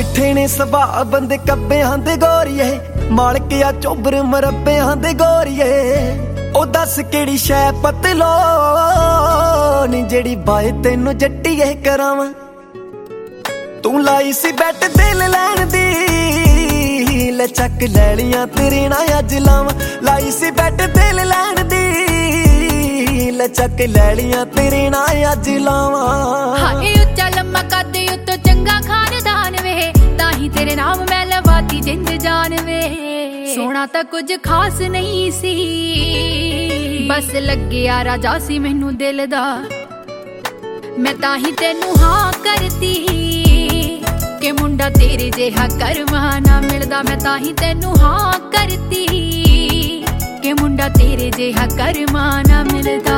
ਮਿੱਠੇ ਨੇ ਸੁਭਾਅ ਬੰਦੇ ਕੱਬਿਆਂ ਦੇ ਗੋਰੀਏ, ਮਾਲਕਿਆ ਚੋਬਰ ਮਰੱਬਿਆਂ ਦੇ ਗੋਰੀਏ। ਉਹ ਦੱਸ ਕਿਹੜੀ ਸ਼ੈ ਪਤਲੋ ਨੀ ਜਿਹੜੀ ਬਾਏ ਤੈਨੂੰ ਜੱਟੀਏ ਕਰਾਵਾਂ। ਤੂੰ ਲਾਈ ਸੀ ਬੈਟ ਦਿਲ ਲੈਣ ਦੀ, ਲੈ ਚੱਕ ਲੈ ਲੀਆਂ ਤੇਰੇ ਨਾਲ ਅੱਜ ਲਾਵਾਂ। ਲਾਈ ਸੀ ਬੈਟ ਦਿਲ ਲੈਣ ਦੀ, ਲੈ ਚੱਕ ਲੈ ਲੀਆਂ ਤੇਰੇ ਨਾਲ ਅੱਜ ਲਾਵਾਂ। ਹਾਏ ਉੱਚਾ ਲੰਮਾ ਕੱਦ ਉੱਤੋਂ ਚੰਗਾ ਖਾਨਦਾਨ ਵੇ, ਤਾਹੀਂ ਤੇਰੇ ਨਾਮ ਮੈਂ ਲਵਾਤੀ ਜਿੰਦ ਜਾਨ ਵੇ। ਸੋਹਣਾ ਤਾਂ ਕੁਝ ਖਾਸ ਨਹੀਂ ਸੀ, ਬਸ ਲੱਗਿਆ ਰਾਜਾ ਸੀ ਮੈਨੂੰ ਦਿਲ ਦਾ। ਮੈਂ ਤਾਹੀਂ ਤੈਨੂੰ ਹਾਂ ਕਰਤੀ ਕਿ ਮੁੰਡਾ ਤੇਰੇ ਜਿਹਾ ਕਰਮਾਂ ਨਾ ਮਿਲਦਾ। ਮੈਂ ਤਾਹੀਂ ਤੈਨੂੰ ਹਾਂ ਕਰਤੀ ਕਿ ਮੁੰਡਾ ਤੇਰੇ ਜਿਹਾ ਕਰਮਾਂ ਨਾ ਮਿਲਦਾ।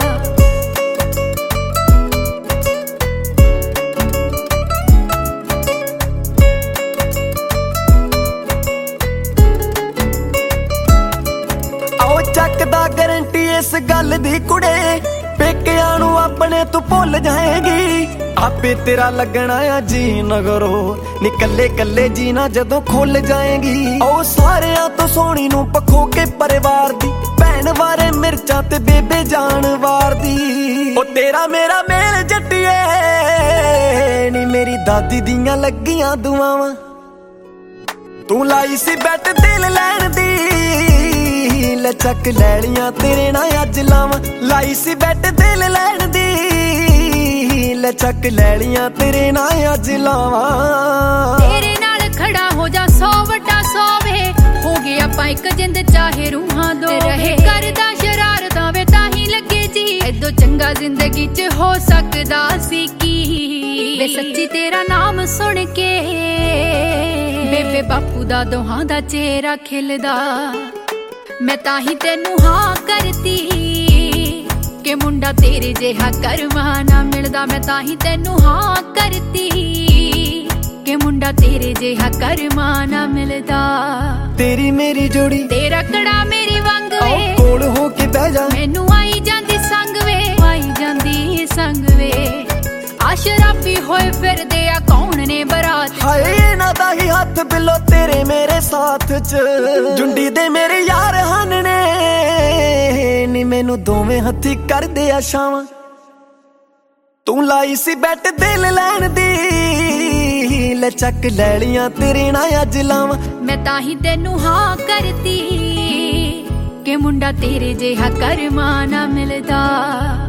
ਆਓ ਚੱਕਦਾ ਗਰੰਟੀ ਇਸ ਗੱਲ ਦੀ ਕੁੜੇ, ਪੇਕਿਆਂ ਨੂੰ ਆਪਣੇ ਤੂੰ ਭੁੱਲ ਜਾਏਗੀ। ਆਪੇ ਤੇਰਾ ਲੱਗਣਾ ਆ ਜੀ ਨਗਰੋ, ਨੀ ਕੱਲੇ ਕੱਲੇ ਜੀਣਾ ਜਦੋਂ ਖੁੱਲ ਜਾਏਗੀ। ਉਹ ਸਾਰਿਆਂ ਤੋਂ ਸੋਹਣੀ ਨੂੰ ਪੱਖੋ ਕੇ ਪਰਿਵਾਰ ਦੀ, ਭੈਣ ਵਾਰੇ ਮਿਰਚਾਂ ਤੇ ਬੇਬੇ ਜਾਨਵਾਰ ਦੀ। ਉਹ ਤੇਰਾ ਮੇਰਾ ਮੇਲ ਜੱਟੀਏ ਨੀ ਮੇਰੀ ਦਾਦੀ ਦੀਆਂ ਲੱਗੀਆਂ ਦੁਆਵਾਂ। ਤੂੰ ਲਾਈ ਸੀ ਬੈਟ ਦਿਲ ਲੈਣ ਦੀ, ਲੈ ਚੱਕ ਲੈ ਲੀਆਂ ਤੇਰੇ ਨਾਲ ਅੱਜ ਲਾਵਾਂ। ਲਾਈ ਸੀ ਬੈਟ ਦਿਲ ਲੈਣ ਦੀ, ਲੈ ਚੱਕ ਲੈ ਲੀਆਂ ਤੇਰੇ ਨਾਲ ਅੱਜ ਲਾਵਾਂ। ਤੇਰੇ ਨਾਲ ਖੜਾ ਹੋ ਜਾ 100 ਵੱਡਾ 100 ਵੇ, ਹੋ ਗਏ ਆਪਾਂ ਇੱਕ ਜਿੰਦ ਚਾਹੇ ਰੂਹਾਂ ਦੋ। ਰਹੇ ਕਰਦਾ ਸ਼ਰਾਰਤਾਂ ਵੇ ਤਾਹੀਂ ਲੱਗੇ ਜੀ, ਐਦੋਂ ਚੰਗਾ ਜ਼ਿੰਦਗੀ 'ਚ ਹੋ ਸਕਦਾ ਸੀ ਕੀ। ਵੇ ਸੱਚੀ ਤੇਰਾ ਨਾਮ ਸੁਣ ਕੇ ਬੇਬੇ ਬਾਪੂ ਦਾ ਦੋਹਾਂ ਦਾ ਚਿਹਰਾ ਖਿਲਦਾ। ਮੈਂ ਤਾਹੀਂ ਤੈਨੂੰ ਹਾਂ ਕਰਤੀ ਕਿ ਮੁੰਡਾ ਤੇਰੇ ਜਿਹਾ ਕਰਮਾਂ ਨਾ ਮਿਲਦਾ। ਮੈਂ ਤਾਹੀਂ ਤੈਨੂੰ ਹਾਂ ਕਰਤੀ ਕਿ ਮੁੰਡਾ ਤੇਰੇ ਜਿਹਾ ਕਰਮਾਂ ਨਾ ਮਿਲਦਾ। ਤੇਰੀ ਮੇਰੀ ਜੋੜੀ ਤੇਰਾ ਕੜਾ ਮੇਰੀ ਵਾਂਗ ਵੇ, ਕੋਲ ਹੋ ਕੇ ਬਹਿ ਜਾ। ਮੈਨੂੰ ਆਈ ਜਾਂਦੀ ਸੰਗ ਵੇ, ਆਈ ਜਾਂਦੀ ਸੰਗ ਵੇ। ਆਸ਼ਰਾਫੀ ਹੋਏ ਫਿਰਦੇ ਆ ਕੌਣ ਨੇ ਬਰਾਤ। ਹਾਏ ਇਹਨਾਂ ਦਾ ਹੀ ਹੱਥ ਬਿੱਲੋ ਤੇਰੇ ਮੇਰੇ ਸਾਥ 'ਚ, ਜੁੰਡੀ ਦੇ ਮੇਰੇ ਯਾਰ ਹਨ ਨੇ ਨੀ ਮੈਨੂੰ ਦੋਵੇਂ ਹੱਥੀ ਕਰਦੇ ਆ ਛਾਵਾਂ। ਤੂੰ ਲਾਈ ਸੀ ਬੈਟ ਦਿਲ ਲੈਣ ਦੀ, ਲੈ ਚੱਕ ਲੈ ਲੀਆਂ ਤੇਰੇ ਨਾਲ ਅੱਜ ਲਾਵਾਂ। ਮੈਂ ਤਾਹੀਂ ਤੈਨੂੰ ਹਾਂ ਕਰਤੀ ਕਿ ਮੁੰਡਾ ਤੇਰੇ ਜਿਹਾ ਕਰਮਾਂ ਨਾ ਮਿਲਦਾ।